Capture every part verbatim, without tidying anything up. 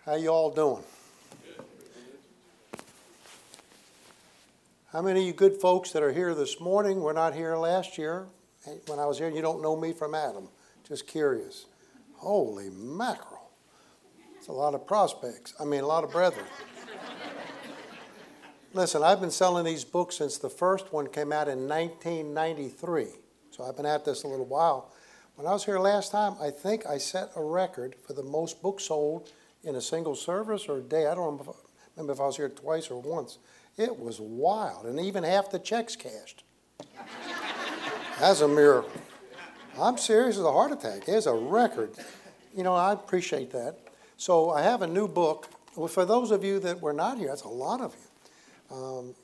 How you all doing? How many of you good folks that are here this morning were not here last year when I was here? You don't know me from Adam. Just curious. Holy mackerel. It's a lot of prospects. I mean, a lot of brethren. Listen, I've been selling these books since the first one came out in nineteen ninety-three. So I've been at this a little while. When I was here last time, I think I set a record for the most books sold in a single service or a day. I don't remember if I was here twice or once. It was wild, and even half the checks cashed. That's a miracle. I'm serious as a heart attack. It's a record. You know, I appreciate that. So I have a new book. Well, for those of you that were not here, that's a lot of you. Um,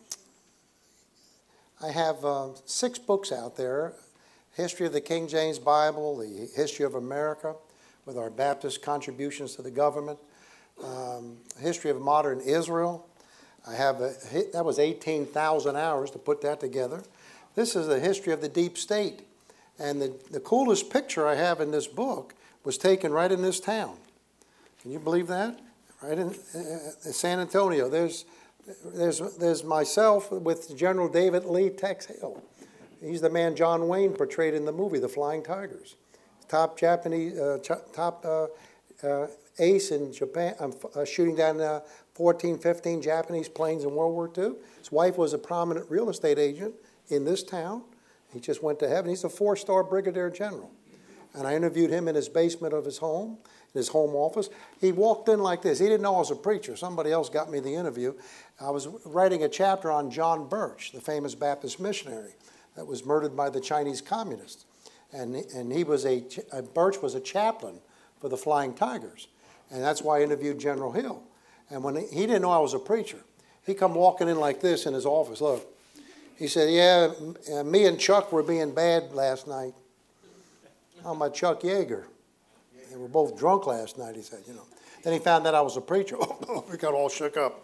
I have uh, six books out there. History of the King James Bible, the History of America, with our Baptist contributions to the government, um, History of Modern Israel. I have a, that was eighteen thousand hours to put that together. This is the history of the deep state. And the, the coolest picture I have in this book was taken right in this town. Can you believe that? Right in uh, San Antonio. There's, there's, there's myself with General David Lee Tex Hill. He's the man John Wayne portrayed in the movie, The Flying Tigers. Top Japanese, uh, ch- top uh, uh, ace in Japan, um, uh, shooting down uh, fourteen, fifteen Japanese planes in World War Two. His wife was a prominent real estate agent in this town. He just went to heaven. He's a four-star brigadier general. And I interviewed him in his basement of his home, in his home office. He walked in like this. He didn't know I was a preacher. Somebody else got me the interview. I was writing a chapter on John Birch, the famous Baptist missionary that was murdered by the Chinese communists. And, and he was a, uh, Birch was a chaplain for the Flying Tigers. And that's why I interviewed General Hill. And when he, he didn't know I was a preacher, he come walking in like this in his office. Look, he said, yeah, uh, me and Chuck were being bad last night. Oh, my Chuck Yeager. They were both drunk last night, he said, you know. Then he found that I was a preacher. Oh, we got all shook up.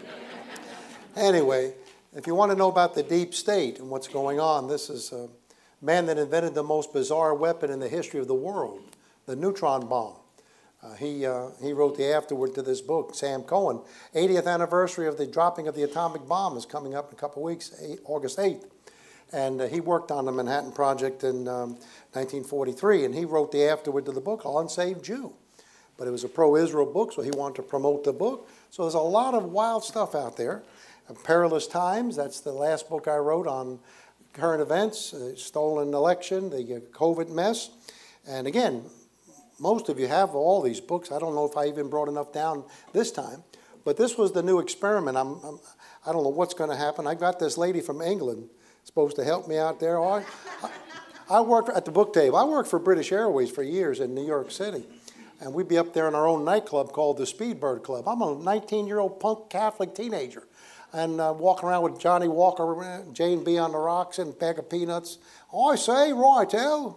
Anyway, if you want to know about the deep state and what's going on, this is a man that invented the most bizarre weapon in the history of the world, the neutron bomb. Uh, he, uh, he wrote the afterword to this book, Sam Cohen. eightieth anniversary of the dropping of the atomic bomb is coming up in a couple of weeks, August eighth. And uh, he worked on the Manhattan Project in um, nineteen forty-three, and he wrote the afterword to the book, Unsaved Jew. But it was a pro-Israel book, so he wanted to promote the book. So there's a lot of wild stuff out there. Uh, Perilous Times, that's the last book I wrote on current events, uh, stolen election, the uh, COVID mess. And again, most of you have all these books. I don't know if I even brought enough down this time. But this was the new experiment. I'm, I'm, I don't know what's going to happen. I got this lady from England supposed to help me out there. Oh, I, I, I worked at the book table. I worked for British Airways for years in New York City. And we'd be up there in our own nightclub called the Speedbird Club. I'm a nineteen-year-old punk Catholic teenager. And uh, walking around with Johnny Walker, Jane B on the rocks, and a bag of peanuts. I say, righto.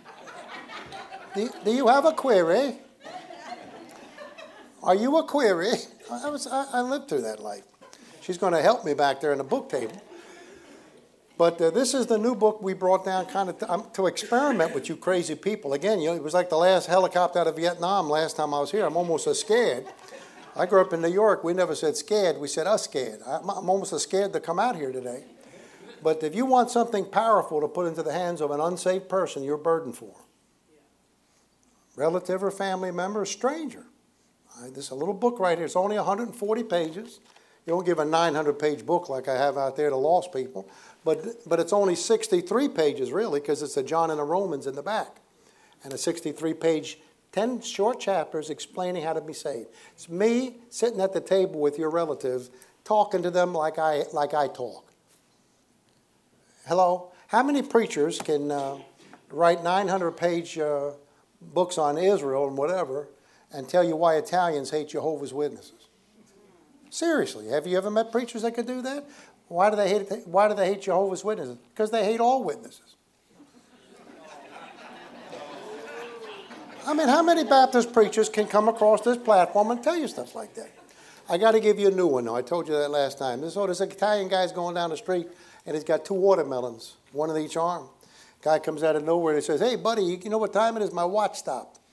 Do, do you have a query? Are you a query? I, was, I, I lived through that life. She's going to help me back there in the book table. But uh, this is the new book we brought down kind of to, um, to experiment with you crazy people. Again, you know, it was like the last helicopter out of Vietnam last time I was here. I'm almost as scared. I grew up in New York. We never said scared. We said us scared. I'm, I'm almost as scared to come out here today. But if you want something powerful to put into the hands of an unsaved person, you're burdened for. Relative or family member, a stranger. Right, this is a little book right here. It's only one hundred forty pages. You don't give a nine hundred page book like I have out there to lost people. But, but it's only sixty-three pages, really, because it's a John and a Romans in the back. And a sixty-three page, ten short chapters explaining how to be saved. It's me sitting at the table with your relative, talking to them like I, like I talk. Hello? How many preachers can uh, write nine hundred page uh, books on Israel and whatever and tell you why Italians hate Jehovah's Witnesses? Seriously, have you ever met preachers that could do that? Why do they hate, why do they hate Jehovah's Witnesses? Because they hate all witnesses. I mean, how many Baptist preachers can come across this platform and tell you stuff like that? I got to give you a new one, though. I told you that last time. This, oh, this Italian guy's going down the street, and he's got two watermelons, one in each arm. Guy comes out of nowhere and he says, hey, buddy, you know what time it is? My watch stopped.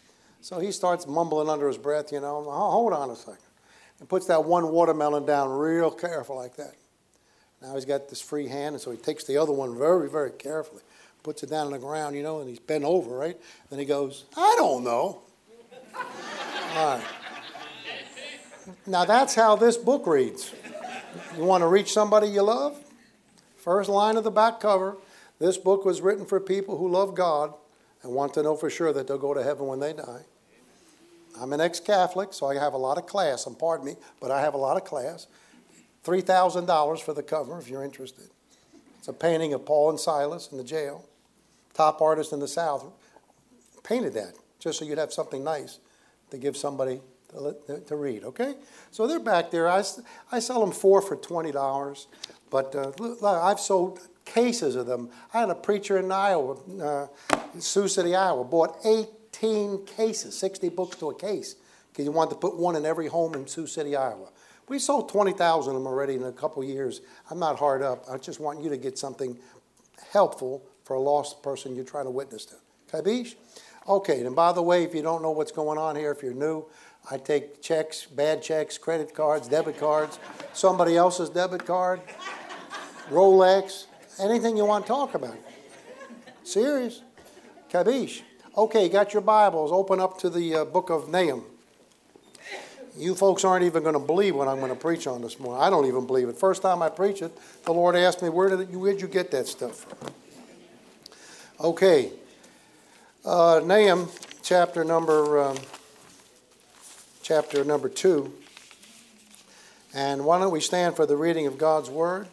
So he starts mumbling under his breath, you know, "Oh, hold on a second," and puts that one watermelon down real careful like that. Now he's got this free hand, and so he takes the other one very, very carefully, puts it down on the ground, you know, and he's bent over, right? Then he goes, "I don't know." All right. Now that's how this book reads. You want to reach somebody you love? First line of the back cover, this book was written for people who love God and want to know for sure that they'll go to heaven when they die. I'm an ex-Catholic, so I have a lot of class. And pardon me, but I have a lot of class. three thousand dollars for the cover, if you're interested. It's a painting of Paul and Silas in the jail. Top artist in the South painted that, just so you'd have something nice to give somebody to, to read, okay? So they're back there. I, I sell them four for twenty dollars, but uh, I've sold cases of them. I had a preacher in Iowa, uh, Sioux City, Iowa, bought eighteen cases, sixty books to a case, because he wanted to put one in every home in Sioux City, Iowa. We sold twenty thousand of them already in a couple of years. I'm not hard up. I just want you to get something helpful for a lost person you're trying to witness to. Capiche? Okay, and by the way, if you don't know what's going on here, if you're new, I take checks, bad checks, credit cards, debit cards, somebody else's debit card, Rolex, anything you want to talk about. Serious? Capiche? Okay, got your Bibles. Open up to the uh, book of Nahum. You folks aren't even going to believe what I'm going to preach on this morning. I don't even believe it. First time I preach it, the Lord asked me, where did you, where'd you get that stuff from? Okay. Uh, Nahum, chapter number, um, chapter number two. And why don't we stand for the reading of God's Word?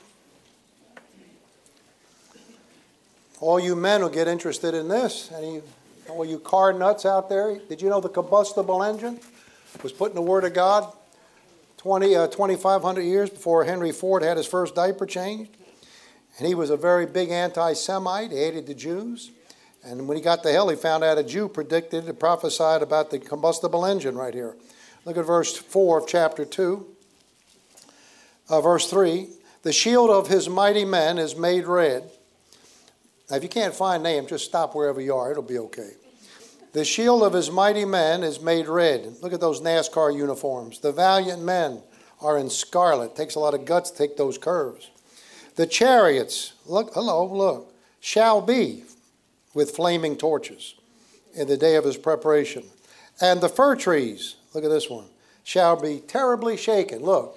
All you men will get interested in this. Any, all you car nuts out there, did you know the combustible engine was put in the Word of God twenty, uh, twenty-five hundred years before Henry Ford had his first diaper changed? And he was a very big anti-Semite. He hated the Jews. And when he got to hell, he found out a Jew predicted and prophesied about the combustible engine right here. Look at verse four of chapter two. Uh, verse three. The shield of his mighty men is made red. Now, if you can't find Nahum, just stop wherever you are. It'll be okay. The shield of his mighty men is made red. Look at those NASCAR uniforms. The valiant men are in scarlet. It takes a lot of guts to take those curves. The chariots, look, hello, look, shall be with flaming torches in the day of his preparation. And the fir trees, look at this one, shall be terribly shaken. Look,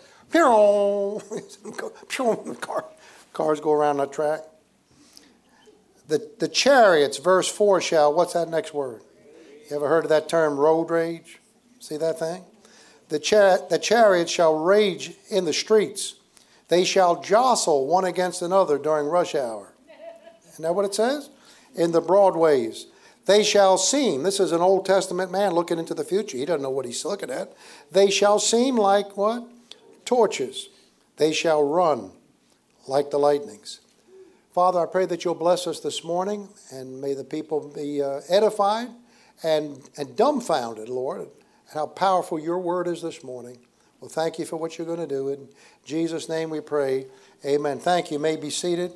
car, cars go around the track. The, the chariots, verse four, shall, what's that next word? You ever heard of that term, road rage? See that thing? The, char- the chariots shall rage in the streets. They shall jostle one against another during rush hour. Isn't that what it says? In the broad ways. They shall seem, this is an Old Testament man looking into the future. He doesn't know what he's looking at. They shall seem like what? Torches. They shall run like the lightnings. Father, I pray that you'll bless us this morning, and may the people be uh, edified and, and dumbfounded, Lord, at how powerful your word is this morning. Well, thank you for what you're going to do. In Jesus' name we pray. Amen. Thank you. You may be seated.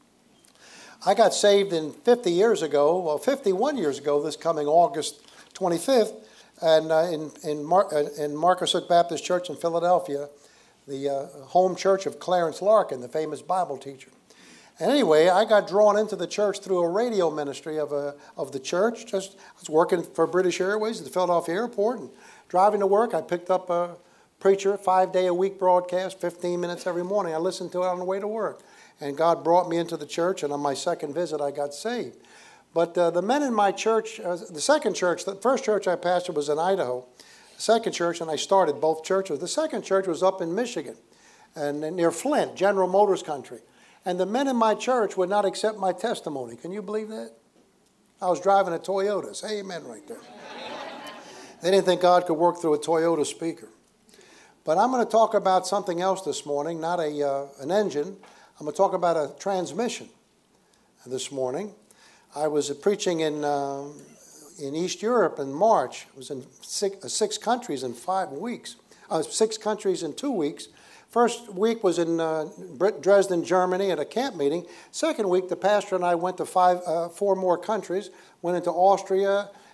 I got saved in fifty years ago, well, fifty-one years ago, this coming August twenty-fifth, and uh, in, in, Mar- uh, in Marcus Hook Baptist Church in Philadelphia, the uh, home church of Clarence Larkin, the famous Bible teacher. And anyway, I got drawn into the church through a radio ministry of a, of the church. Just I was working for British Airways at the Philadelphia airport, and driving to work, I picked up a preacher, five-day-a-week broadcast, fifteen minutes every morning. I listened to it on the way to work. And God brought me into the church, and on my second visit, I got saved. But uh, the men in my church, uh, the second church, the first church I pastored was in Idaho. The second church, and I started both churches. The second church was up in Michigan, and near Flint, General Motors country. And the men in my church would not accept my testimony. Can you believe that? I was driving a Toyota. Say amen right there. They didn't think God could work through a Toyota speaker. But I'm going to talk about something else this morning, not a uh, an engine. I'm going to talk about a transmission this morning. I was preaching in uh, in East Europe in March. I was in six, uh, six countries in five weeks. Uh, six countries in two weeks. First week was in uh, Dresden, Germany at a camp meeting. Second week, the pastor and I went to five, uh, four more countries. Went into Austria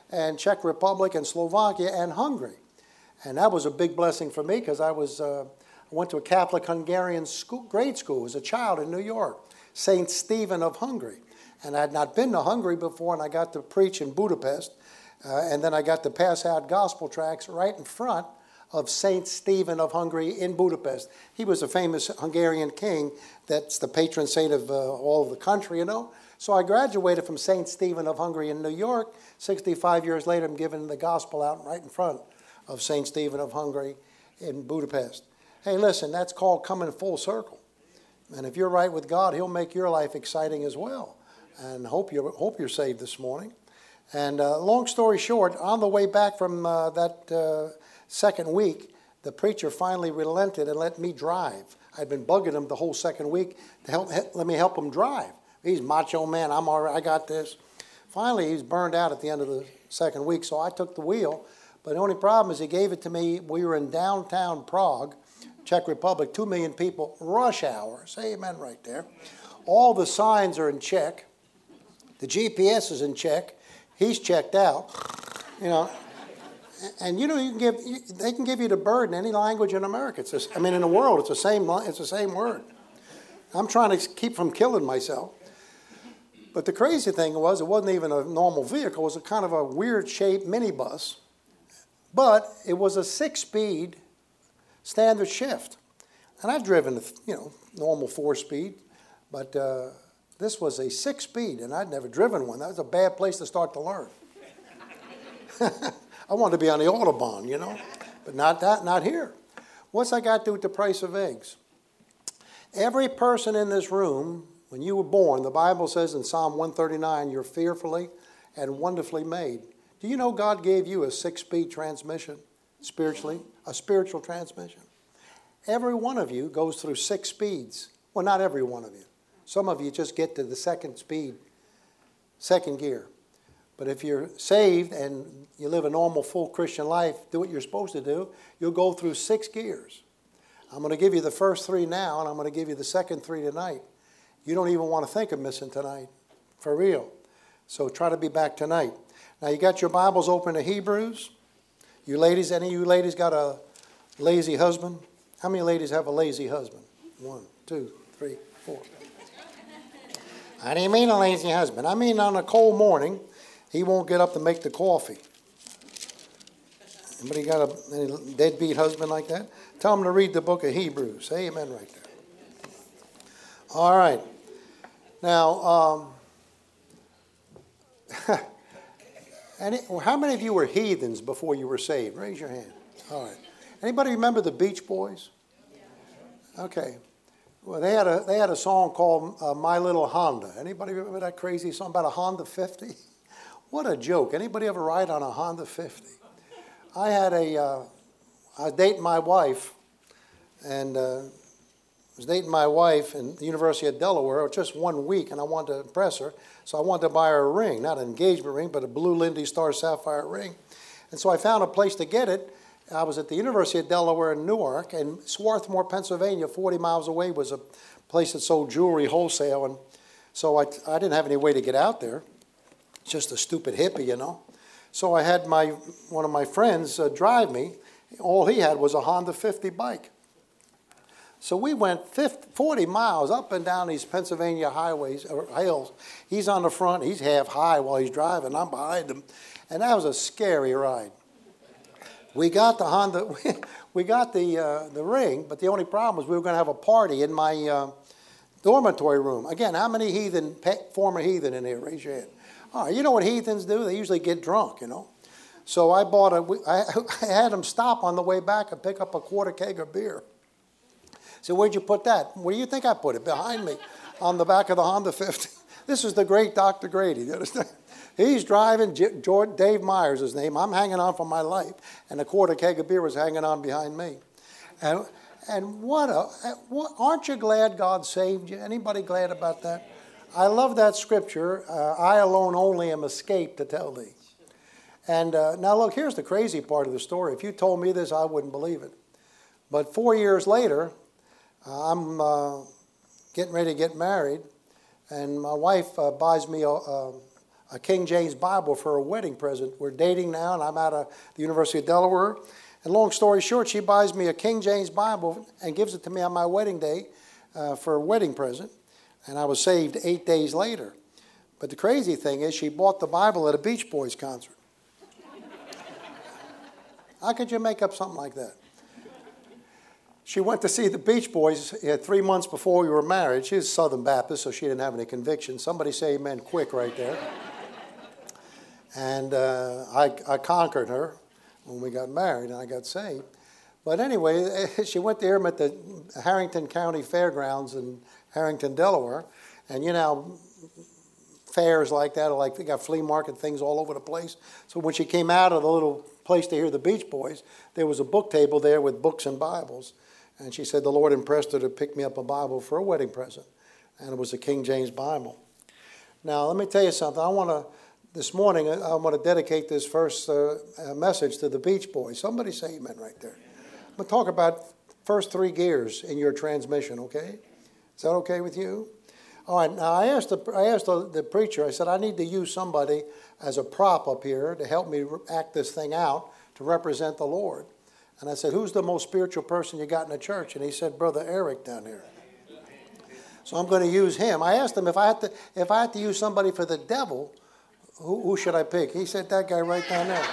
and Czech Republic and Slovakia and Hungary. And that was a big blessing for me because I was uh, I went to a Catholic Hungarian school, grade school as a child in New York, Saint Stephen of Hungary. And I had not been to Hungary before, and I got to preach in Budapest. Uh, and then I got to pass out gospel tracts right in front of Saint Stephen of Hungary in Budapest. He was a famous Hungarian king that's the patron saint of uh, all of the country, you know. So I graduated from Saint Stephen of Hungary in New York. sixty-five years later, I'm giving the gospel out right in front of Saint Stephen of Hungary in Budapest. Hey, listen, that's called coming full circle. And if you're right with God, he'll make your life exciting as well. And hope you're, hope you're saved this morning. And uh, long story short, on the way back from uh, that uh, second week, the preacher finally relented and let me drive. I'd been bugging him the whole second week to help, let me help him drive. He's macho man, I'm all right, I got this. Finally, he's burned out at the end of the second week, so I took the wheel. But the only problem is he gave it to me. We were in downtown Prague, Czech Republic, two million people, rush hour. Say amen right there. All the signs are in Czech. The G P S is in Czech. He's checked out, you know. And you know, you can give they can give you the bird in any language in America. It's just, I mean, in the world, it's the same. It's the same word. I'm trying to keep from killing myself. But the crazy thing was, it wasn't even a normal vehicle. It was a kind of a weird-shaped minibus, but it was a six-speed standard shift. And I've driven, you know, normal four-speed, but uh, this was a six-speed, and I'd never driven one. That was a bad place to start to learn. I wanted to be on the Autobahn, you know, but not that, not here. What's that got to do with the price of eggs? Every person in this room, when you were born, the Bible says in Psalm one thirty-nine, you're fearfully and wonderfully made. Do you know God gave you a six-speed transmission spiritually, a spiritual transmission? Every one of you goes through six speeds. Well, not every one of you. Some of you just get to the second speed, second gear. But if you're saved and you live a normal, full Christian life, do what you're supposed to do, you'll go through six gears. I'm going to give you the first three now, and I'm going to give you the second three tonight. You don't even want to think of missing tonight, for real. So try to be back tonight. Now, you got your Bibles open to Hebrews. You ladies, any of you ladies got a lazy husband? How many ladies have a lazy husband? One, two, three, four. I didn't mean a lazy husband. I mean on a cold morning, he won't get up to make the coffee. Anybody got a any deadbeat husband like that? Tell him to read the book of Hebrews. Say amen right there. All right. Now, um, any, how many of you were heathens before you were saved? Raise your hand. All right. Anybody remember the Beach Boys? Okay. Well, they had a they had a song called uh, "My Little Honda." Anybody remember that crazy song about a Honda fifty? What a joke! Anybody ever ride on a Honda fifty? I had a uh, I was dating my wife, and uh, was dating my wife in the University of Delaware just one week, and I wanted to impress her, so I wanted to buy her a ring, not an engagement ring, but a blue Lindy Star Sapphire ring. And so I found a place to get it. I was at the University of Delaware in Newark, and Swarthmore, Pennsylvania, forty miles away, was a place that sold jewelry wholesale. And so I, I didn't have any way to get out there. Just a stupid hippie, you know. So I had my one of my friends uh, drive me. All he had was a Honda fifty bike. So we went fifty, forty miles up and down these Pennsylvania highways, or hills. He's on the front. He's half high while he's driving. I'm behind him. And that was a scary ride. We got the Honda, we got the uh, the ring, but the only problem was we were going to have a party in my uh, dormitory room. Again, how many heathen, former heathen in here? Raise your hand. All right, you know what heathens do? They usually get drunk, you know. So I bought a, I, I had them stop on the way back and pick up a quarter keg of beer. So where'd you put that? Where do you think I put it? Behind me, on the back of the Honda fifty. This is the great Doctor Grady. You understand? He's driving, George, Dave Myers, his name. I'm hanging on for my life, and a quarter keg of beer was hanging on behind me. And and what a, what, aren't you glad God saved you? Anybody glad about that? I love that scripture, uh, I alone only am escaped to tell thee. And uh, now look, here's the crazy part of the story. If you told me this, I wouldn't believe it. But four years later, uh, I'm uh, getting ready to get married, and my wife uh, buys me a, a a King James Bible for her wedding present. We're dating now, and I'm out of the University of Delaware. And long story short, she buys me a King James Bible and gives it to me on my wedding day uh, for a wedding present. And I was saved eight days later. But the crazy thing is she bought the Bible at a Beach Boys concert. How could you make up something like that? She went to see the Beach Boys uh, three months before we were married. She was Southern Baptist, so she didn't have any conviction. Somebody say amen quick right there. And uh, I, I conquered her when we got married and I got saved. But anyway, she went to hear him at the Harrington County Fairgrounds in Harrington, Delaware. And you know, fairs like that are like, they got flea market things all over the place. So when she came out of the little place to hear the Beach Boys, there was a book table there with books and Bibles. And she said the Lord impressed her to pick me up a Bible for a wedding present. And it was a King James Bible. Now, let me tell you something. I want to, this morning, I want to dedicate this first uh, message to the Beach Boys. Somebody say amen right there. I'm going to talk about first three gears in your transmission, okay? Is that okay with you? All right, now I asked, the, I asked the, the preacher, I said, I need to use somebody as a prop up here to help me act this thing out to represent the Lord. And I said, who's the most spiritual person you got in the church? And he said, Brother Eric down here. So I'm going to use him. I asked him if I had to, if I had to use somebody for the devil, who, who should I pick? He said, that guy right down there.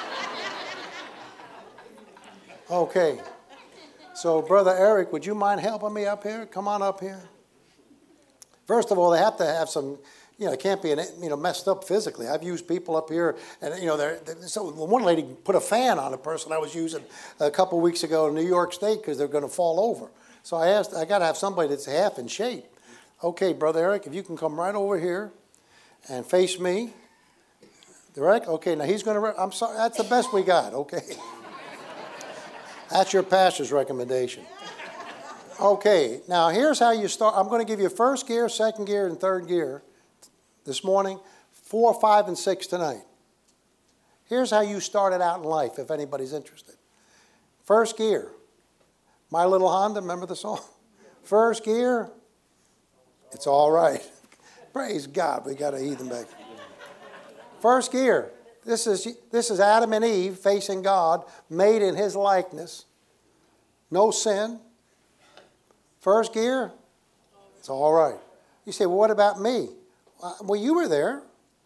Okay. So, Brother Eric, would you mind helping me up here? Come on up here. First of all, they have to have some, you know, it can't be, you know, messed up physically. I've used people up here, and, you know, they're, they're, so one lady put a fan on a person I was using a couple of weeks ago in New York State because they're going to fall over. So I asked, I got to have somebody that's half in shape. Okay, Brother Eric, if you can come right over here and face me. Eric, okay, now he's going to, I'm sorry, that's the best we got, okay. That's your pastor's recommendation. Okay, now here's how you start. I'm going to give you first gear, second gear, and third gear this morning, four, five, and six tonight. Here's how you started out in life, if anybody's interested. First gear, My Little Honda, remember the song? First gear, it's all right. Praise God, we got a heathen back. First gear, this is, this is Adam and Eve facing God, made in his likeness, no sin. First gear, it's all right. You say, well, what about me? Well, you were there.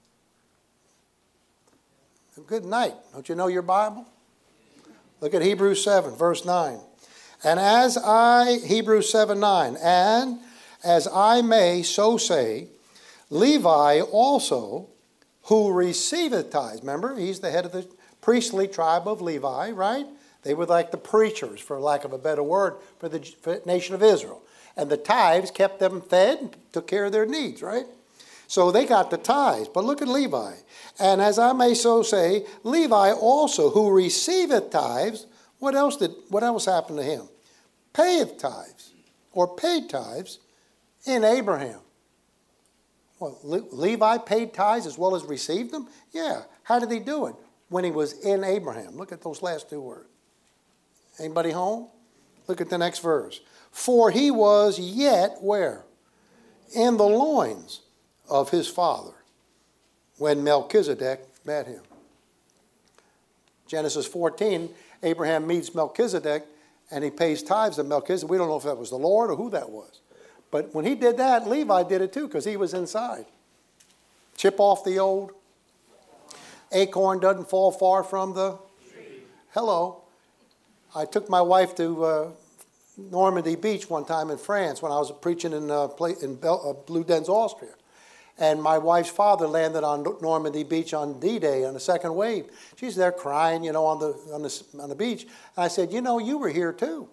Good night. Don't you know your Bible? Look at Hebrews seven, verse nine. And as I, Hebrews seven, nine, and as I may so say, Levi also, who receiveth tithes. Remember, he's the head of the priestly tribe of Levi, right? They were like the preachers, for lack of a better word, for the for the nation of Israel. And the tithes kept them fed and took care of their needs, right? So they got the tithes. But look at Levi. And as I may so say, Levi also, who receiveth tithes, what else did what else happened to him? Payeth tithes, or paid tithes in Abraham. Well, Le- Levi paid tithes as well as received them? Yeah. How did he do it? When he was in Abraham. Look at those last two words. Anybody home? Look at the next verse. For he was yet where? In the loins of his father when Melchizedek met him. Genesis fourteen, Abraham meets Melchizedek and he pays tithes to Melchizedek. We don't know if that was the Lord or who that was. But when he did that, Levi did it too because he was inside. Chip off the old. Acorn doesn't fall far from the tree. Hello. I took my wife to uh, Normandy Beach one time in France when I was preaching in, uh, in Bel- uh, Bludenz, Austria. And my wife's father landed on Normandy Beach on D-Day on the second wave. She's there crying, you know, on the, on the, on the beach. And I said, you know, you were here too.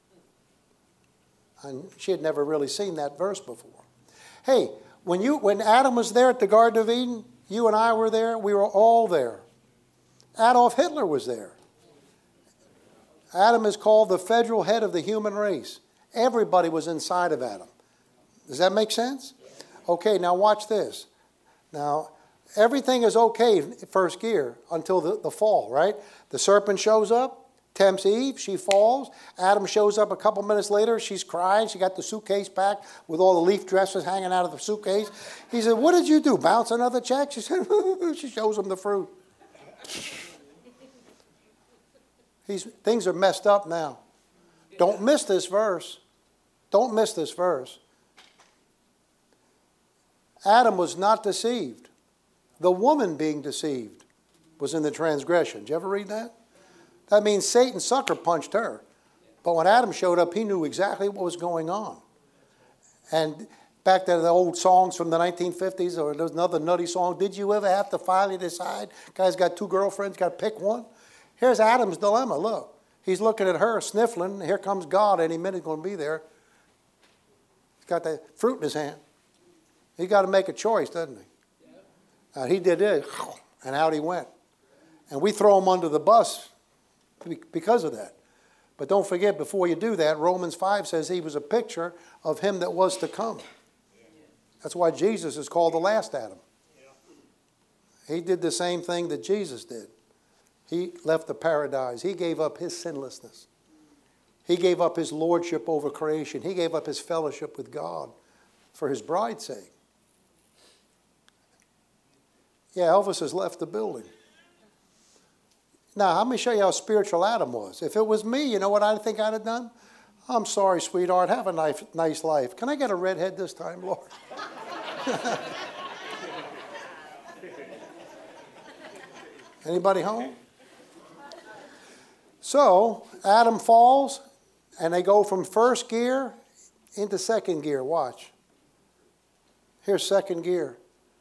And she had never really seen that verse before. Hey, when, you, when Adam was there at the Garden of Eden, you and I were there. We were all there. Adolf Hitler was there. Adam is called the federal head of the human race. Everybody was inside of Adam. Does that make sense? Okay, now watch this. Now, everything is okay, first gear, until the, the fall, right? The serpent shows up, tempts Eve. She falls. Adam shows up a couple minutes later. She's crying. She got the suitcase packed with all the leaf dresses hanging out of the suitcase. He said, what did you do, bounce another check? She said, she shows him the fruit. He's, things are messed up now. Don't miss this verse. Don't miss this verse. Adam was not deceived. The woman being deceived was in the transgression. Did you ever read that? That means Satan sucker punched her. But when Adam showed up, he knew exactly what was going on. And back to the old songs from the nineteen fifties, or there's another nutty song, did you ever have to finally decide? Guy's got two girlfriends, got to pick one. Here's Adam's dilemma. Look, he's looking at her, sniffling. Here comes God any minute going to be there. He's got the fruit in his hand. He's got to make a choice, doesn't he? Uh, he did it, and out he went. And we throw him under the bus because of that. But don't forget, before you do that, Romans five says he was a picture of him that was to come. That's why Jesus is called the last Adam. He did the same thing that Jesus did. He left the paradise. He gave up his sinlessness. He gave up his lordship over creation. He gave up his fellowship with God for his bride's sake. Yeah, Elvis has left the building. Now, let me show you how spiritual Adam was. If it was me, you know what I think I'd have done? I'm sorry, sweetheart. Have a nice, nice life. Can I get a redhead this time, Lord? Anybody home? So, Adam falls, and they go from first gear into second gear. Watch. Here's second gear.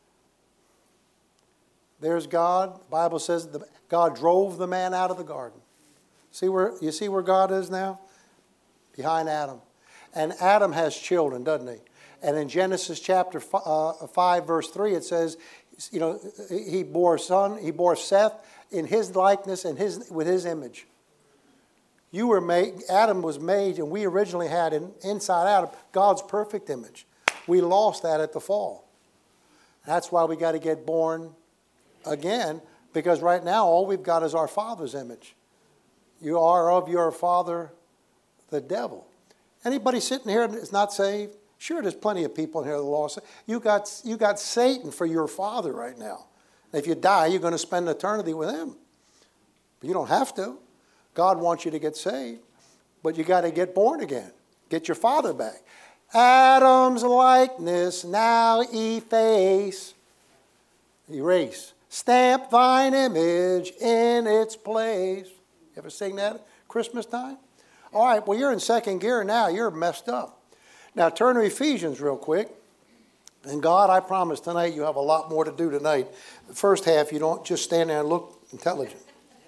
There's God. The Bible says the, God drove the man out of the garden. See where you see where God is now? Behind Adam. And Adam has children, doesn't he? And in Genesis chapter five, verse three, it says, you know, he bore a son, he bore Seth in his likeness and his with his image. You were made, Adam was made, and we originally had in, inside Adam God's perfect image. We lost that at the fall. That's why we got to get born again, because right now all we've got is our father's image. You are of your father, the devil. Anybody sitting here that's not saved? Sure, there's plenty of people in here that are lost. You got, you got Satan for your father right now. If you die, you're going to spend eternity with him. But you don't have to. God wants you to get saved, but you got to get born again. Get your father back. Adam's likeness now efface. Erase. Stamp thine image in its place. You ever sing that at Christmas time? All right, well, you're in second gear now. You're messed up. Now, turn to Ephesians real quick. And God, I promise tonight you have a lot more to do tonight. The first half, you don't just stand there and look intelligent.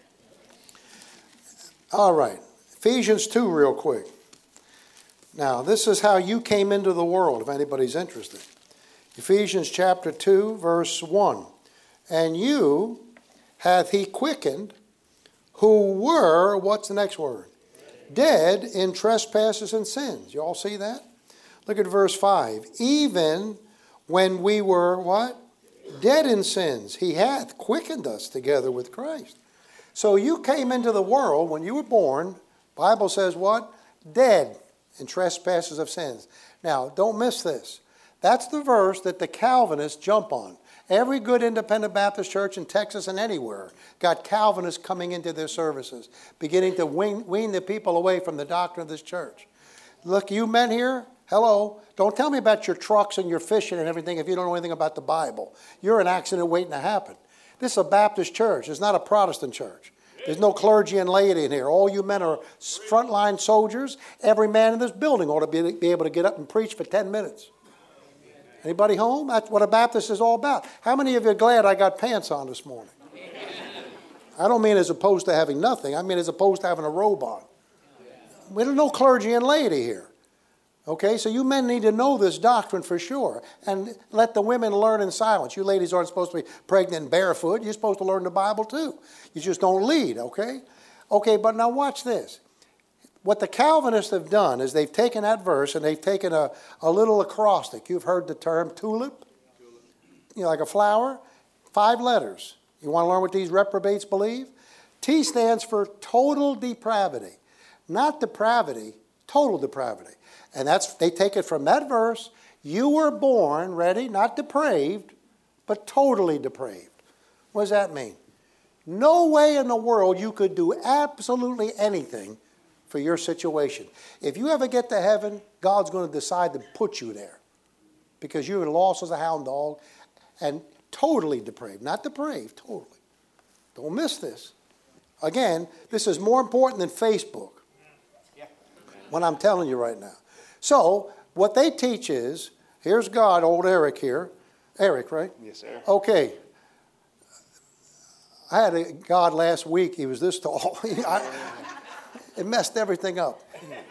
All right, Ephesians two real quick. Now, this is how you came into the world, if anybody's interested. Ephesians chapter two, verse one. And you hath he quickened, who were, what's the next word? Dead in trespasses and sins. You all see that? Look at verse five. Even when we were, what? Dead in sins, he hath quickened us together with Christ. So you came into the world, when you were born, Bible says what? Dead in trespasses of sins. Now, don't miss this. That's the verse that the Calvinists jump on. Every good independent Baptist church in Texas and anywhere got Calvinists coming into their services, beginning to wean, wean the people away from the doctrine of this church. Look, you men here, hello, don't tell me about your trucks and your fishing and everything if you don't know anything about the Bible. You're an accident waiting to happen. This is a Baptist church. It's not a Protestant church. There's no clergy and laity in here. All you men are frontline soldiers. Every man in this building ought to be, be able to get up and preach for ten minutes. Anybody home? That's what a Baptist is all about. How many of you are glad I got pants on this morning? I don't mean as opposed to having nothing. I mean as opposed to having a robe on. We don't know clergy and laity here. Okay, so you men need to know this doctrine for sure. And let the women learn in silence. You ladies aren't supposed to be pregnant and barefoot. You're supposed to learn the Bible too. You just don't lead, okay? Okay, but now watch this. What the Calvinists have done is they've taken that verse and they've taken a, a little acrostic. You've heard the term tulip? You know, like a flower? Five letters. You want to learn what these reprobates believe? T stands for total depravity. Not depravity, total depravity. And that's, they take it from that verse. You were born, ready, not depraved, but totally depraved. What does that mean? No way in the world you could do absolutely anything for your situation. If you ever get to heaven, God's going to decide to put you there because you're lost as a hound dog and totally depraved. Not depraved, totally. Don't miss this. Again, this is more important than Facebook, what I'm telling you right now. So, what they teach is, here's God, old Eric here. Eric, right? Yes, sir. Okay. I had a God last week. He was this tall. I, it messed everything up.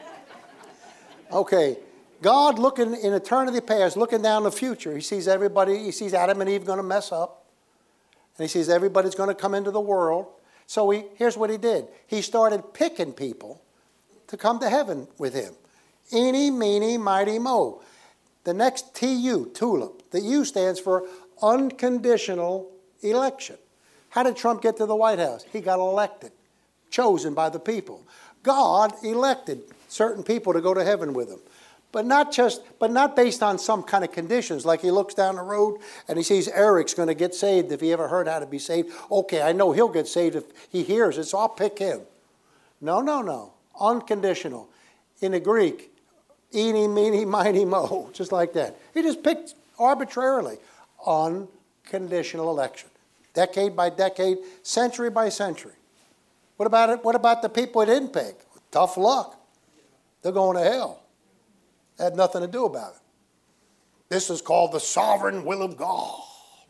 Okay. God looking in eternity past, looking down the future. He sees everybody. He sees Adam and Eve going to mess up. And he sees everybody's going to come into the world. So he, here's what he did. He started picking people to come to heaven with him. Eeny, meeny, mighty, mo. The next T U, tulip. The U stands for unconditional election. How did Trump get to the White House? He got elected, chosen by the people. God elected certain people to go to heaven with him. But not just, but not based on some kind of conditions, like he looks down the road and he sees Eric's going to get saved if he ever heard how to be saved. Okay, I know he'll get saved if he hears it, so I'll pick him. No, no, no. Unconditional. In the Greek, eeny, meeny, miny, mo, just like that. He just picked arbitrarily. Unconditional election. Decade by decade, century by century. What about it? What about the people who didn't pick? Tough luck. They're going to hell. Had nothing to do about it. This is called the sovereign will of God.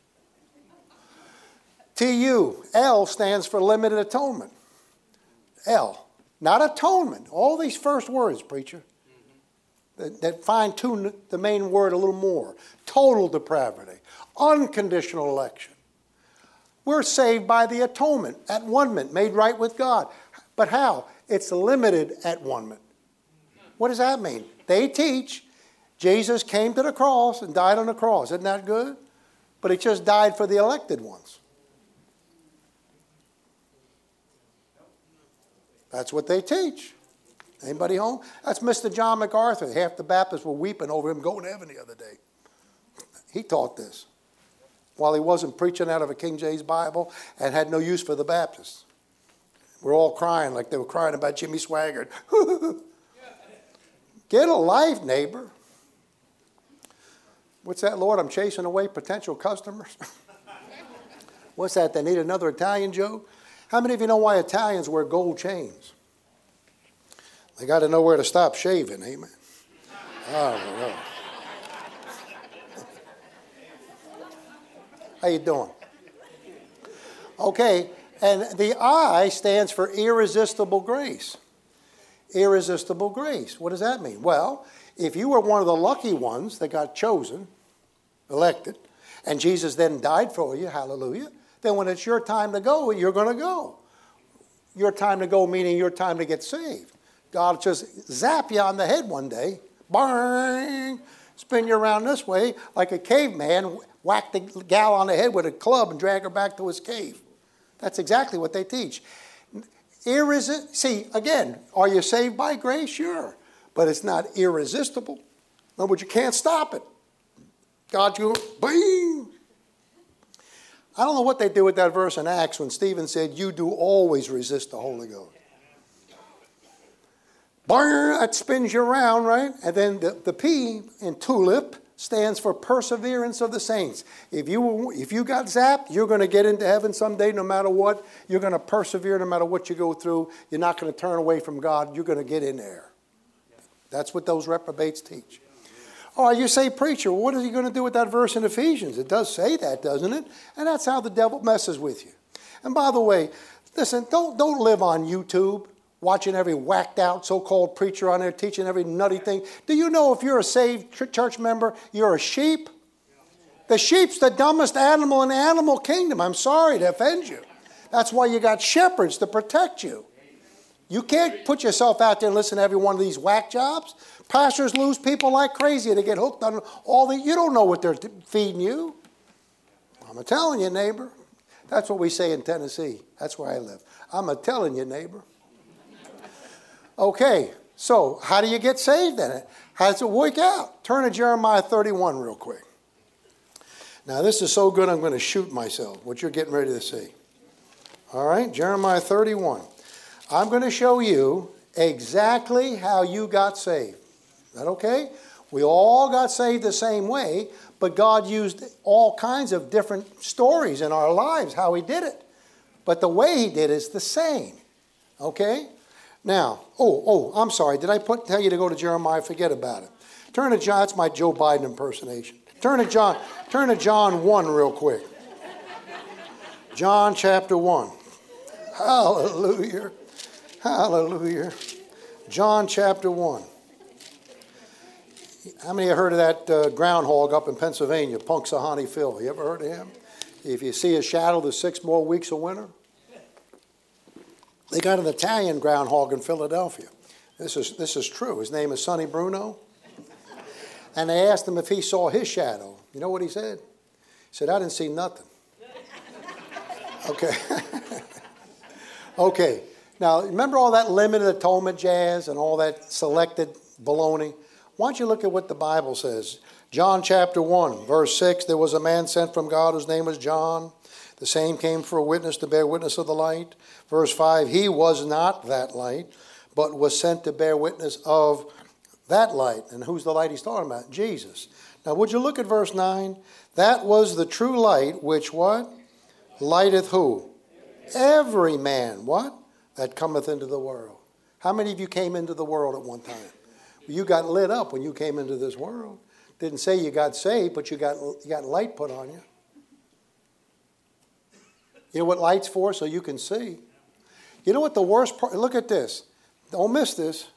T U, L stands for limited atonement. L, not atonement. All these first words, preacher, that, that fine-tune the main word a little more. Total depravity. Unconditional election. We're saved by the atonement, at one-ment, made right with God. But how? It's limited at one-ment. What does that mean? They teach Jesus came to the cross and died on the cross. Isn't that good? But he just died for the elected ones. That's what they teach. Anybody home? That's Mister John MacArthur. Half the Baptists were weeping over him going to heaven the other day. He taught this while he wasn't preaching out of a King James Bible and had no use for the Baptists. We're all crying like they were crying about Jimmy Swaggart. Get a life, neighbor. What's that, Lord? I'm chasing away potential customers. What's that? They need another Italian joke? How many of you know why Italians wear gold chains? They got to know where to stop shaving, amen. Oh, no. How you doing? Okay, and the I stands for irresistible grace. Irresistible grace. What does that mean? Well, if you were one of the lucky ones that got chosen, elected, and Jesus then died for you, hallelujah, then when it's your time to go, you're going to go. Your time to go meaning your time to get saved. God will just zap you on the head one day, bang, spin you around this way like a caveman, whack the gal on the head with a club and drag her back to his cave. That's exactly what they teach. Irresi- See, again, are you saved by grace? Sure. But it's not irresistible. In other words, you can't stop it. God, you, bing. I don't know what they did with that verse in Acts when Stephen said, you do always resist the Holy Ghost. Bang, that spins you around, right? And then the, the P in tulip stands for perseverance of the saints. If you if you got zapped, you're going to get into heaven someday no matter what. You're going to persevere no matter what you go through. You're not going to turn away from God. You're going to get in there. That's what those reprobates teach. Oh, you say, preacher, what are you going to do with that verse in Ephesians? It does say that, doesn't it? And that's how the devil messes with you. And by the way, listen, don't, don't live on YouTube watching every whacked out so-called preacher on there teaching every nutty thing. Do you know if you're a saved church member, you're a sheep? The sheep's the dumbest animal in the animal kingdom. I'm sorry to offend you. That's why you got shepherds to protect you. You can't put yourself out there and listen to every one of these whack jobs. Pastors lose people like crazy. They get hooked on all the... You don't know what they're feeding you. I'm telling you, neighbor. That's what we say in Tennessee. That's where I live. I'm a telling you, neighbor. Okay, so how do you get saved then? How does it work out? Turn to Jeremiah thirty-one real quick. Now, this is so good I'm going to shoot myself, what you're getting ready to see. All right, Jeremiah thirty-one. I'm going to show you exactly how you got saved. Is that okay? We all got saved the same way, but God used all kinds of different stories in our lives, how he did it. But the way he did it is the same. Okay? Now, oh, oh, I'm sorry. Did I put tell you to go to Jeremiah? Forget about it. Turn to John. That's my Joe Biden impersonation. Turn to John. Turn to John one real quick. John chapter one. Hallelujah. Hallelujah. John chapter one. How many have heard of that uh, groundhog up in Pennsylvania, Punxsutawney Phil? You ever heard of him? If you see a shadow, there's six more weeks of winter. They got an Italian groundhog in Philadelphia. This is, this is true. His name is Sonny Bruno. And they asked him if he saw his shadow. You know what he said? He said, I didn't see nothing. Okay. Okay. Now, remember all that limited atonement jazz and all that selected baloney? Why don't you look at what the Bible says? John chapter one, verse six, there was a man sent from God whose name was John. The same came for a witness to bear witness of the light. Verse five, he was not that light, but was sent to bear witness of that light. And who's the light he's talking about? Jesus. Now, would you look at verse nine? That was the true light, which what? Lighteth who? Every man, what? That cometh into the world. How many of you came into the world at one time? You got lit up when you came into this world. Didn't say you got saved, but you got, you got light put on you. You know what light's for? So you can see. You know what the worst part? Look at this. Don't miss this.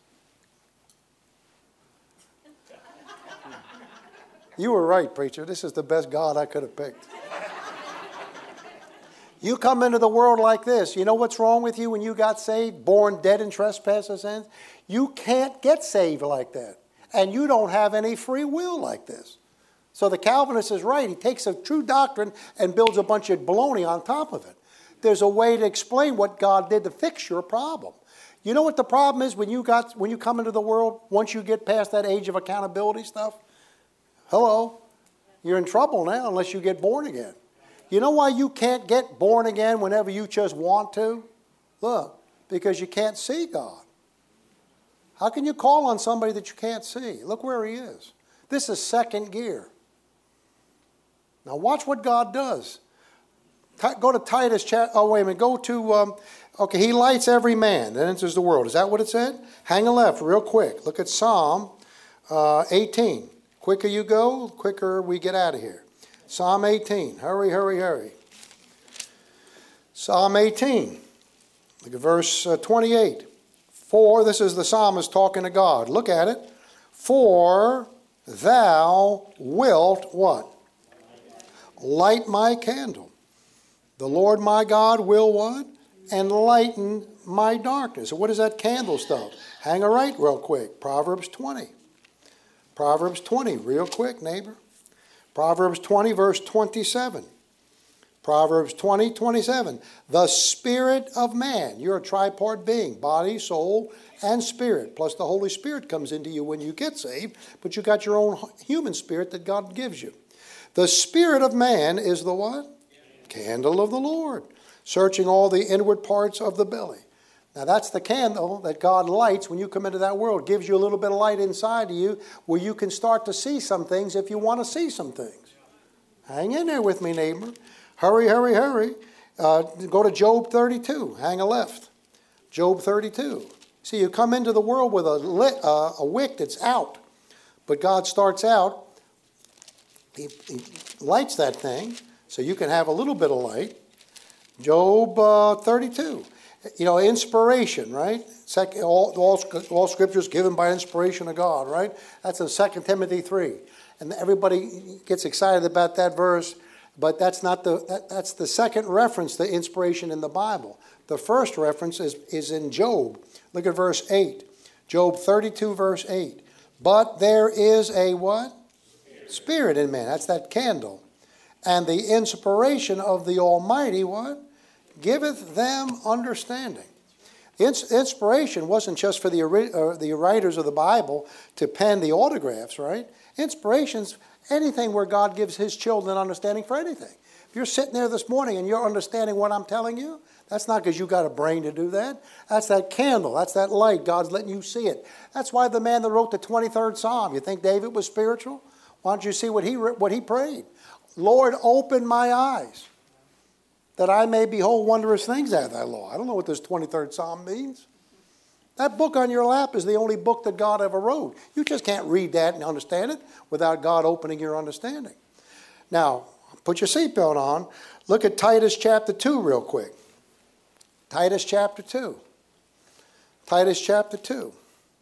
You were right, preacher. This is the best God I could have picked. You come into the world like this. You know what's wrong with you when you got saved? Born dead in trespasses and sins? You can't get saved like that. And you don't have any free will like this. So the Calvinist is right. He takes a true doctrine and builds a bunch of baloney on top of it. There's a way to explain what God did to fix your problem. You know what the problem is when you got when you come into the world, once you get past that age of accountability stuff? Hello. You're in trouble now unless you get born again. You know why you can't get born again whenever you just want to? Look, because you can't see God. How can you call on somebody that you can't see? Look where he is. This is second gear. Now watch what God does. Go to Titus, chapter, oh wait a minute, go to, um, okay, he lights every man that enters the world. Is that what it said? Hang a left real quick. Look at Psalm uh, eighteen. Quicker you go, quicker we get out of here. Psalm eighteen. Hurry, hurry, hurry. Psalm eighteen. Look at verse uh, twenty-eight. For, this is the psalmist talking to God. Look at it. For thou wilt what? Light my candle. The Lord my God will what? Enlighten my darkness. So what is that candle stuff? Hang a right real quick. Proverbs twenty. Proverbs twenty, real quick, neighbor. Proverbs twenty, verse twenty-seven. Proverbs twenty, twenty-seven. The spirit of man. You're a tripart being. Body, soul, and spirit. Plus the Holy Spirit comes into you when you get saved. But you got your own human spirit that God gives you. The spirit of man is the what? Candle of the Lord. Searching all the inward parts of the belly. Now that's the candle that God lights when you come into that world. Gives you a little bit of light inside of you where you can start to see some things if you want to see some things. Hang in there with me, neighbor. Hurry, hurry, hurry. Uh, go to Job thirty-two. Hang a left. Job thirty-two. See, you come into the world with a, lit, uh, a wick that's out. But God starts out. He, he lights that thing so you can have a little bit of light. Job uh, thirty-two. You know, inspiration, right? Second, all, all, all scriptures given by inspiration of God, right? That's in Second Timothy three. And everybody gets excited about that verse, but that's not the that, that's the second reference to inspiration in the Bible. The first reference is, is in Job. Look at verse eight. Job thirty-two, verse eight. But there is a what? Spirit in man. That's that candle. And the inspiration of the Almighty, what? Giveth them understanding. Ins- inspiration wasn't just for the, uh, the writers of the Bible to pen the autographs, right? Inspiration's anything where God gives his children understanding for anything. If you're sitting there this morning and you're understanding what I'm telling you, that's not because you got a brain to do that. That's that candle. That's that light. God's letting you see it. That's why the man that wrote the twenty-third Psalm, you think David was spiritual? Why don't you see what he, what he prayed? Lord, open my eyes, that I may behold wondrous things out of thy law. I don't know what this twenty-third Psalm means. That book on your lap is the only book that God ever wrote. You just can't read that and understand it without God opening your understanding. Now, put your seatbelt on. Look at Titus chapter two real quick. Titus chapter two. Titus chapter two.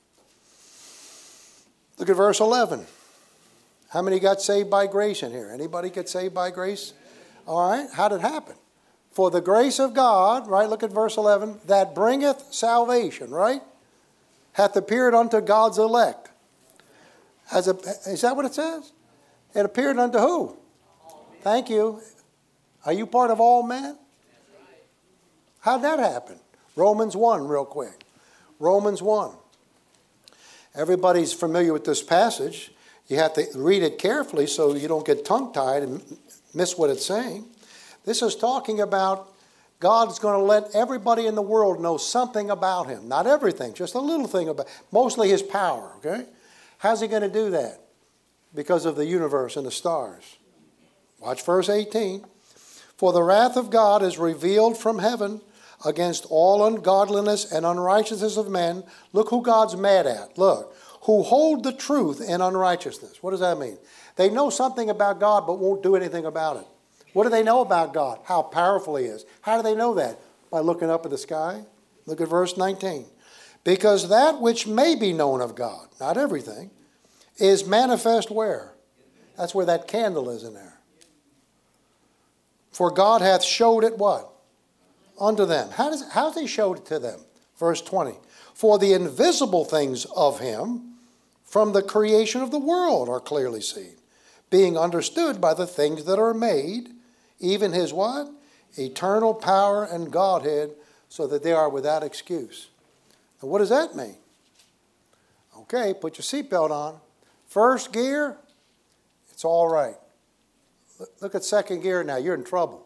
Look at verse eleven. How many got saved by grace in here? Anybody get saved by grace? All right. How did it happen? For the grace of God, right, look at verse eleven, that bringeth salvation, right, hath appeared unto God's elect. Has a, is that what it says? It appeared unto who? Thank you. Are you part of all men? How'd that happen? Romans one, real quick. Romans one. Everybody's familiar with this passage. You have to read it carefully so you don't get tongue-tied and miss what it's saying. This is talking about God's going to let everybody in the world know something about him. Not everything, just a little thing about, mostly his power, okay? How's he going to do that? Because of the universe and the stars. Watch verse eighteen. For the wrath of God is revealed from heaven against all ungodliness and unrighteousness of men. Look who God's mad at. Look. Who hold the truth in unrighteousness. What does that mean? They know something about God but won't do anything about it. What do they know about God? How powerful he is. How do they know that? By looking up at the sky. Look at verse nineteen. Because that which may be known of God, not everything, is manifest where? That's where that candle is in there. For God hath showed it what? Unto them. How does, how does he show it to them? Verse twenty. For the invisible things of him from the creation of the world are clearly seen, being understood by the things that are made, even his what? Eternal power and Godhead, so that they are without excuse. Now what does that mean? Okay, put your seatbelt on. First gear, it's all right. Look at second gear now, you're in trouble.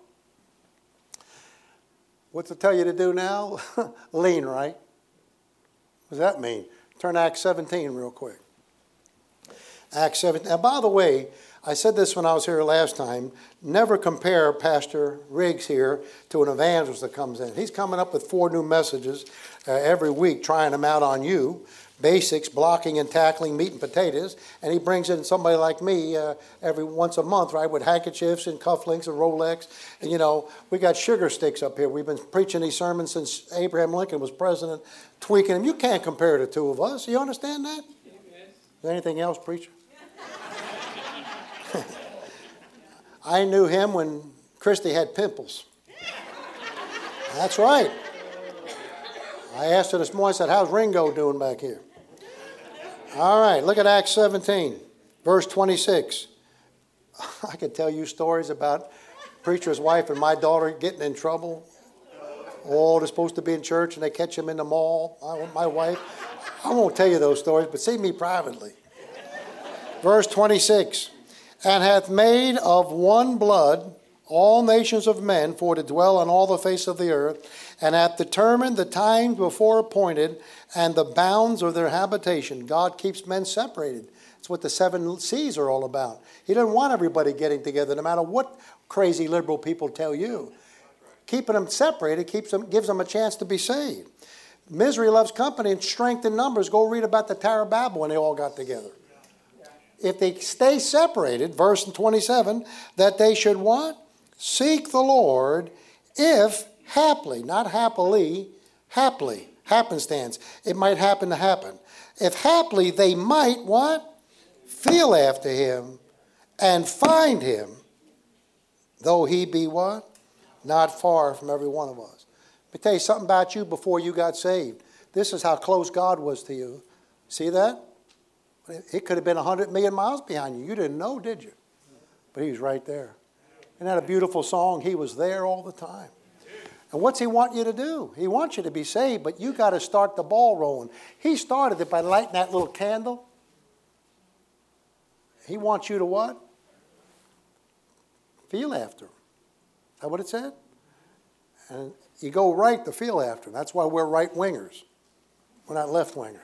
What's it tell you to do now? Lean, right? What does that mean? Turn to Acts seventeen real quick. Acts seventeen. Now, by the way, I said this when I was here last time. Never compare Pastor Riggs here to an evangelist that comes in. He's coming up with four new messages uh, every week, trying them out on you. Basics, blocking and tackling, meat and potatoes. And he brings in somebody like me uh, every once a month, right, with handkerchiefs and cufflinks and Rolex. And, you know, we got sugar sticks up here. We've been preaching these sermons since Abraham Lincoln was president, tweaking them. You can't compare the two of us. You understand that? Is there anything else, preacher? I knew him when Christy had pimples. That's right. I asked her this morning, I said, how's Ringo doing back here? All right, look at Acts seventeen, verse twenty-six. I could tell you stories about preacher's wife and my daughter getting in trouble. Oh, they're supposed to be in church and they catch them in the mall. I, my wife, I won't tell you those stories, but see me privately. Verse twenty-six. And hath made of one blood all nations of men for to dwell on all the face of the earth, and hath determined the times before appointed and the bounds of their habitation. God keeps men separated. That's what the seven seas are all about. He doesn't want everybody getting together, no matter what crazy liberal people tell you. Keeping them separated keeps them, gives them a chance to be saved. Misery loves company and strength in numbers. Go read about the Tower of Babel when they all got together. If they stay separated, verse twenty-seven, that they should what? Seek the Lord, if haply, not happily, haply, happenstance. It might happen to happen. If haply they might what? Feel after him and find him, though he be what? Not far from every one of us. Let me tell you something about you before you got saved. This is how close God was to you. See that? It could have been one hundred million miles behind you. You didn't know, did you? But he was right there. Isn't that a beautiful song? He was there all the time. And what's he want you to do? He wants you to be saved, but you got to start the ball rolling. He started it by lighting that little candle. He wants you to what? Feel after him. Is that what it said? And you go right to feel after him. That's why we're right-wingers. We're not left-wingers.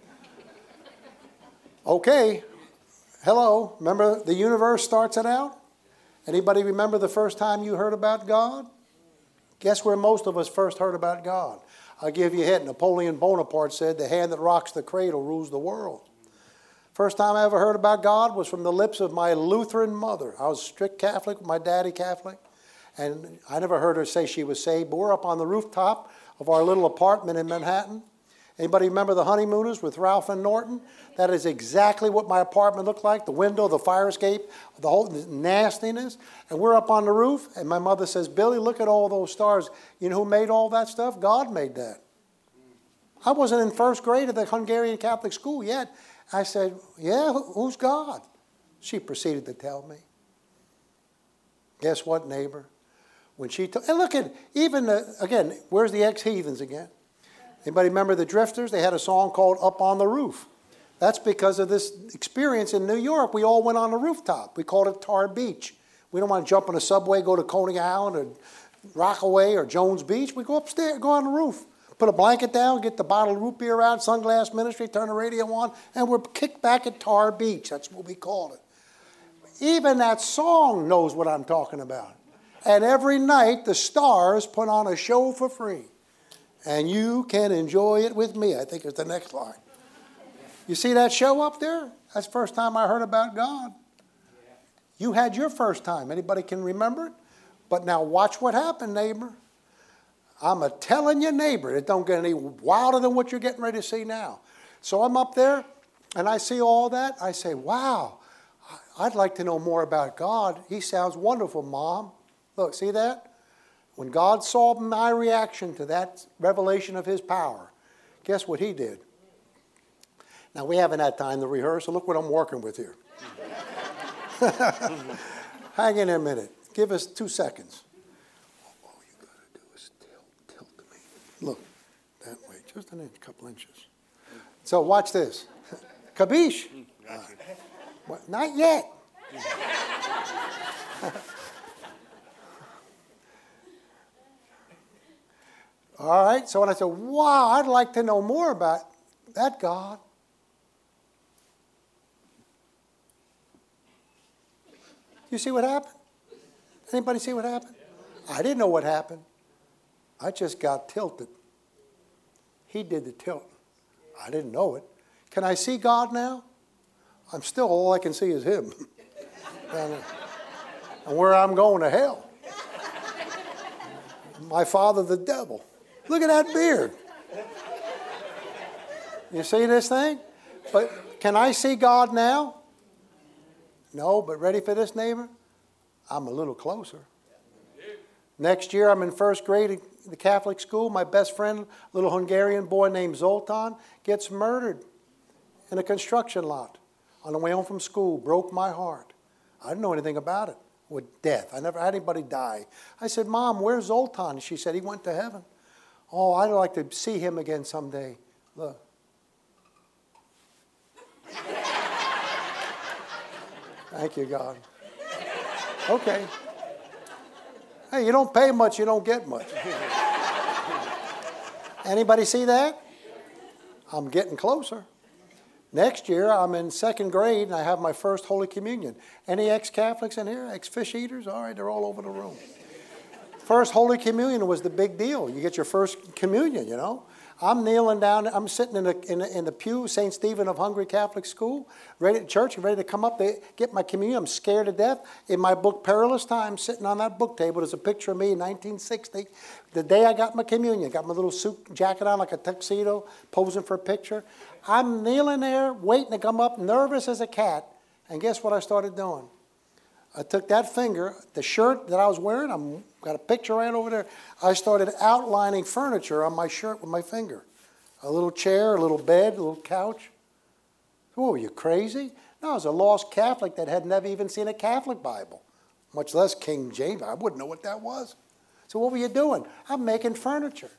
Okay. Hello. Remember the universe starts it out? Anybody remember the first time you heard about God? Guess where most of us first heard about God? I'll give you a hint. Napoleon Bonaparte said, the hand that rocks the cradle rules the world. First time I ever heard about God was from the lips of my Lutheran mother. I was strict Catholic, my daddy Catholic, and I never heard her say she was saved, but we're up on the rooftop of our little apartment in Manhattan. Anybody remember the Honeymooners with Ralph and Norton? That is exactly what my apartment looked like, the window, the fire escape, the whole nastiness. And we're up on the roof, and my mother says, Billy, look at all those stars. You know who made all that stuff? God made that. I wasn't in first grade at the Hungarian Catholic school yet. I said, yeah, who's God? She proceeded to tell me. Guess what, neighbor? When she told, and look at, even, the, again, where's the ex-heathens again? Anybody remember the Drifters? They had a song called Up on the Roof. That's because of this experience in New York. We all went on the rooftop. We called it Tar Beach. We don't want to jump on a subway, go to Coney Island or Rockaway or Jones Beach. We go upstairs, go on the roof. Put a blanket down, get the bottle of root beer out, Sunglass Ministry, turn the radio on, and we're kicked back at Tar Beach. That's what we called it. Even that song knows what I'm talking about. And every night, the stars put on a show for free. And you can enjoy it with me, I think is the next line. You see that show up there? That's the first time I heard about God. You had your first time. Anybody can remember it? But now watch what happened, neighbor. I'm a telling you, neighbor, it don't get any wilder than what you're getting ready to see now. So I'm up there, and I see all that. I say, wow, I'd like to know more about God. He sounds wonderful, Mom. Look, see that? When God saw my reaction to that revelation of his power, guess what he did? Now, we haven't had time to rehearse, so look what I'm working with here. Hang in there a minute. Give us two seconds. All you got to do is tilt, tilt to me. Look, that way, just an inch, a couple inches. So watch this. Kabish? Uh, what, not yet. All right, so when I said, wow, I'd like to know more about that God. You see what happened? Anybody see what happened? I didn't know what happened. I just got tilted. He did the tilt. I didn't know it. Can I see God now? I'm still, all I can see is him. and, and where I'm going to hell. My father, the devil. Look at that beard. You see this thing? But can I see God now? No, but ready for this, neighbor? I'm a little closer. Next year, I'm in first grade at the Catholic school. My best friend, a little Hungarian boy named Zoltan, gets murdered in a construction lot on the way home from school. Broke my heart. I didn't know anything about it with death. I never had anybody die. I said, Mom, where's Zoltan? She said, he went to heaven. Oh, I'd like to see him again someday. Look. Thank you, God. Okay. Hey, you don't pay much, you don't get much. Anybody see that? I'm getting closer. Next year, I'm in second grade, and I have my first Holy Communion. Any ex-Catholics in here? Ex-fish eaters? All right, they're all over the room. First Holy Communion was the big deal. You get your first communion, you know. I'm kneeling down. I'm sitting in the, in the, in the pew, Saint Stephen of Hungary Catholic School, ready at church, ready to come up to get my communion. I'm scared to death. In my book, Perilous Times, sitting on that book table, there's a picture of me in nineteen sixty. The day I got my communion, got my little suit jacket on like a tuxedo, posing for a picture. I'm kneeling there, waiting to come up, nervous as a cat. And guess what I started doing? I took that finger, the shirt that I was wearing, I've got a picture right over there. I started outlining furniture on my shirt with my finger. A little chair, a little bed, a little couch. Oh, are you crazy? No, I was a lost Catholic that had never even seen a Catholic Bible. much less King James. I wouldn't know what that was. So what were you doing? I'm making furniture.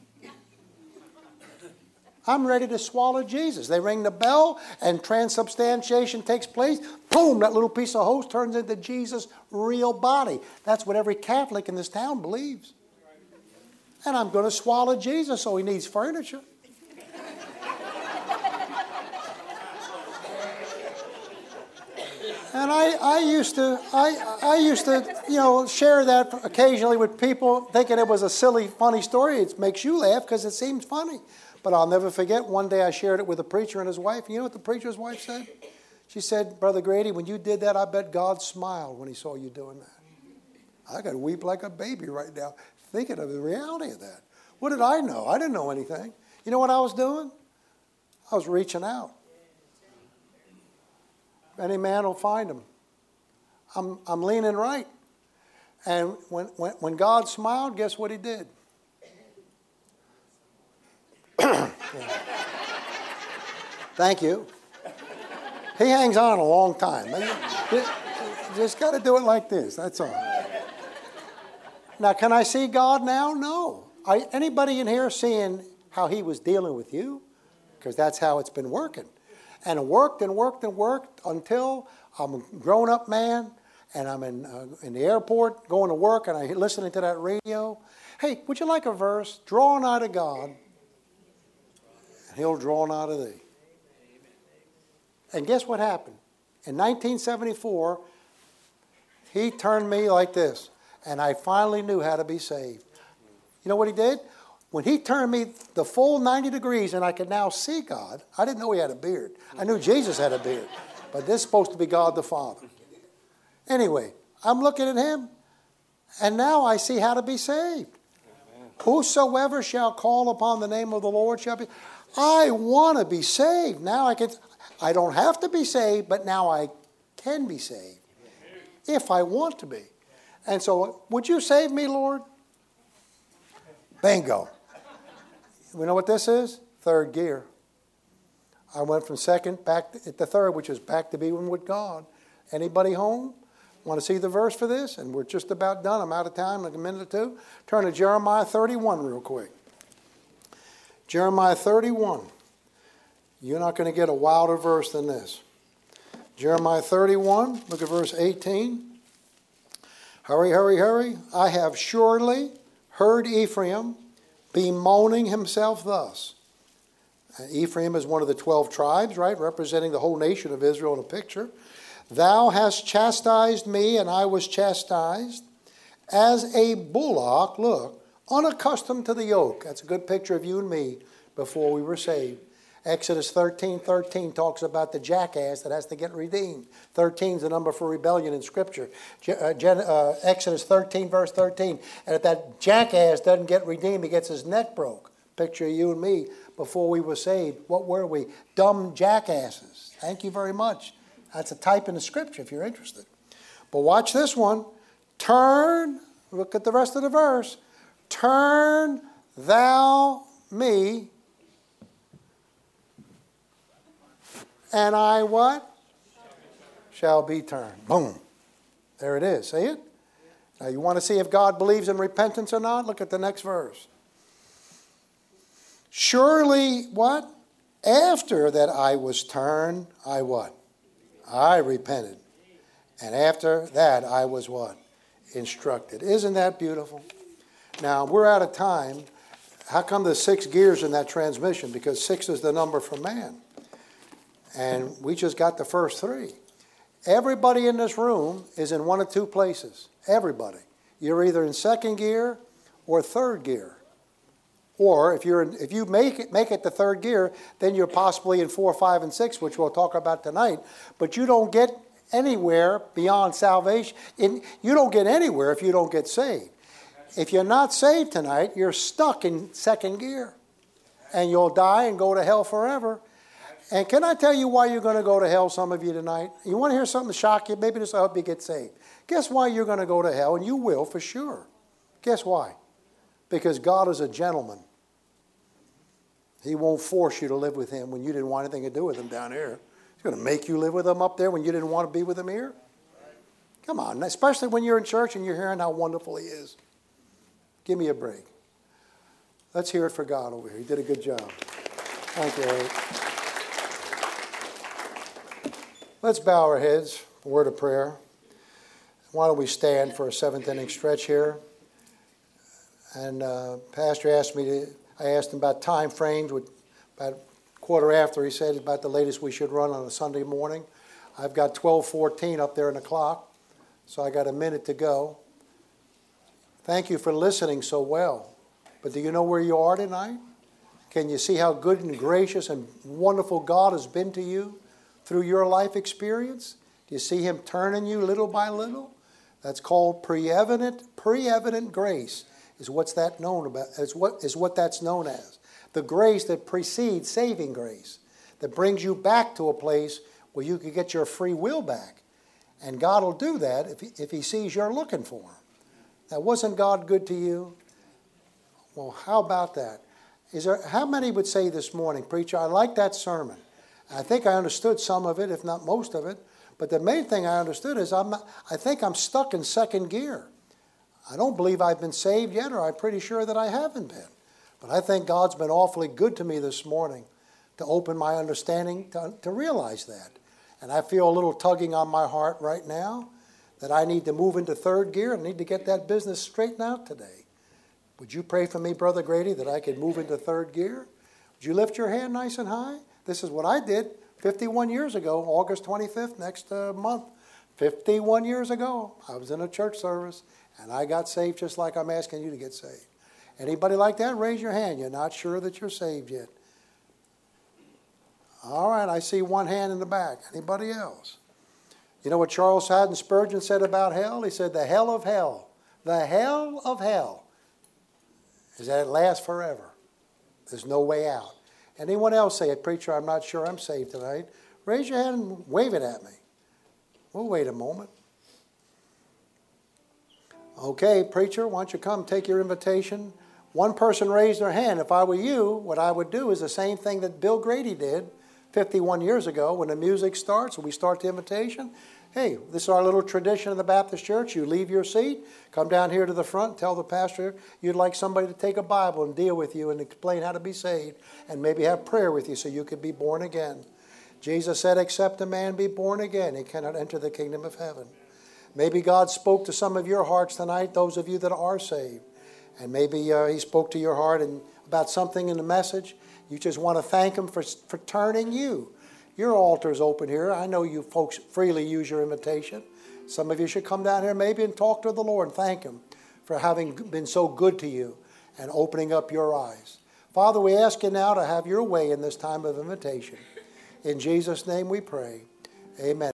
I'm ready to swallow Jesus. They ring the bell and transubstantiation takes place. Boom, that little piece of host turns into Jesus' real body. That's what every Catholic in this town believes. And I'm going to swallow Jesus, so he needs furniture. And I, I used to, I, I used to, you know, share that occasionally with people, thinking it was a silly, funny story. It makes you laugh because it seems funny. But I'll never forget, one day I shared it with a preacher and his wife. You know what the preacher's wife said? She said, Brother Grady, when you did that, I bet God smiled when he saw you doing that. I got to weep like a baby right now, thinking of the reality of that. What did I know? I didn't know anything. You know what I was doing? I was reaching out. Any man will find him. I'm, I'm leaning right. And when, when, when God smiled, guess what he did? Thank you. He hangs on a long time. You just got to do it like this. That's all. Now, can I see God now? No. Are anybody in here seeing how he was dealing with you? Because that's how it's been working. And it worked and worked and worked until I'm a grown-up man and I'm in, uh, in the airport going to work and I'm listening to that radio. Hey, would you like a verse? Draw nigh to God and he'll draw nigh to thee. And guess what happened? In nineteen seventy-four, he turned me like this. And I finally knew how to be saved. You know what he did? When he turned me the full ninety degrees and I could now see God, I didn't know he had a beard. I knew Jesus had a beard. But this is supposed to be God the Father. Anyway, I'm looking at him, and now I see how to be saved. Amen. Whosoever shall call upon the name of the Lord shall be. I want to be saved. Now I can. I don't have to be saved, but now I can be saved. If I want to be. And so, would you save me, Lord? Bingo. We know what this is? Third gear. I went from second back to the third, which is back to being with God. Anybody home? Want to see the verse for this? And we're just about done. I'm out of time, like a minute or two. Turn to Jeremiah thirty-one real quick. Jeremiah thirty-one. You're not going to get a wilder verse than this. Jeremiah thirty-one, look at verse eighteen. Hurry, hurry, hurry. I have surely heard Ephraim bemoaning himself thus. Ephraim is one of the twelve tribes, right, representing the whole nation of Israel in a picture. Thou hast chastised me, and I was chastised, as a bullock, look, unaccustomed to the yoke. That's a good picture of you and me before we were saved. Exodus thirteen thirteen talks about the jackass that has to get redeemed. thirteen is the number for rebellion in Scripture. Uh, uh, Exodus thirteen, verse thirteen. And if that jackass doesn't get redeemed, he gets his neck broke. Picture of you and me before we were saved. What were we? Dumb jackasses. Thank you very much. That's a type in the Scripture if you're interested. But watch this one. Turn, look at the rest of the verse. Turn thou me, and I what? Shall be turned. Boom. There it is. See it? Now you want to see if God believes in repentance or not? Look at the next verse. Surely what? After that I was turned, I what? I repented. And after that I was what? Instructed. Isn't that beautiful? Now we're out of time. How come there's six gears in that transmission? Because six is the number for man. And we just got the first three. Everybody in this room is in one of two places. Everybody. You're either in second gear or third gear. Or if you're in, if you make it make it to third gear, then you're possibly in four, five, and six, which we'll talk about tonight. But you don't get anywhere beyond salvation. In, you don't get anywhere if you don't get saved. If you're not saved tonight, you're stuck in second gear. And you'll die and go to hell forever. And can I tell you why you're going to go to hell, some of you tonight? You want to hear something to shock you? Maybe this will help you get saved. Guess why you're going to go to hell? And you will for sure. Guess why? Because God is a gentleman. He won't force you to live with him when you didn't want anything to do with him down here. He's going to make you live with him up there when you didn't want to be with him here. Come on, especially when you're in church and you're hearing how wonderful he is. Give me a break. Let's hear it for God over here. He did a good job. Thank you, Eric. Let's bow our heads, a word of prayer. Why don't we stand for a seventh inning stretch here? And uh, Pastor asked me to, I asked him about time frames. With about a quarter after, he said about the latest we should run on a Sunday morning. I've got twelve fourteen up there in the clock, so I got a minute to go. Thank you for listening so well. But do you know where you are tonight? Can you see how good and gracious and wonderful God has been to you through your life experience? Do you see him turning you little by little? That's called pre-evident, pre-evident grace. Is what's that known about? Is what is what that's known as the grace that precedes saving grace, that brings you back to a place where you can get your free will back, and God will do that if he, if He sees you're looking for Him. Now, wasn't God good to you? Well, how about that? Is there how many would say this morning, preacher, I like that sermon. I think I understood some of it, if not most of it. But the main thing I understood is I'm not, I think I'm stuck in second gear. I don't believe I've been saved yet, or I'm pretty sure that I haven't been. But I think God's been awfully good to me this morning to open my understanding to, to realize that. And I feel a little tugging on my heart right now that I need to move into third gear and need to get that business straightened out today. Would you pray for me, Brother Grady, that I could move into third gear? Would you lift your hand nice and high? This is what I did fifty-one years ago, August twenty-fifth, next uh, month. fifty-one years ago, I was in a church service. And I got saved just like I'm asking you to get saved. Anybody like that? Raise your hand. You're not sure that you're saved yet. All right, I see one hand in the back. Anybody else? You know what Charles Haddon Spurgeon said about hell? He said, the hell of hell, the hell of hell is that it lasts forever. There's no way out. Anyone else say it, preacher, I'm not sure I'm saved tonight? Raise your hand and wave it at me. We'll wait a moment. Okay, preacher, why don't you come take your invitation? One person raised their hand. If I were you, what I would do is the same thing that Bill Grady did fifty-one years ago when the music starts and we start the invitation. Hey, this is our little tradition in the Baptist Church. You leave your seat, come down here to the front, tell the pastor you'd like somebody to take a Bible and deal with you and explain how to be saved and maybe have prayer with you so you could be born again. Jesus said, except a man be born again, he cannot enter the kingdom of heaven. Maybe God spoke to some of your hearts tonight, those of you that are saved. And maybe uh, he spoke to your heart and about something in the message. You just want to thank him for, for turning you. Your altar is open here. I know you folks freely use your invitation. Some of you should come down here maybe and talk to the Lord and thank him for having been so good to you and opening up your eyes. Father, we ask you now to have your way in this time of invitation. In Jesus' name we pray. Amen.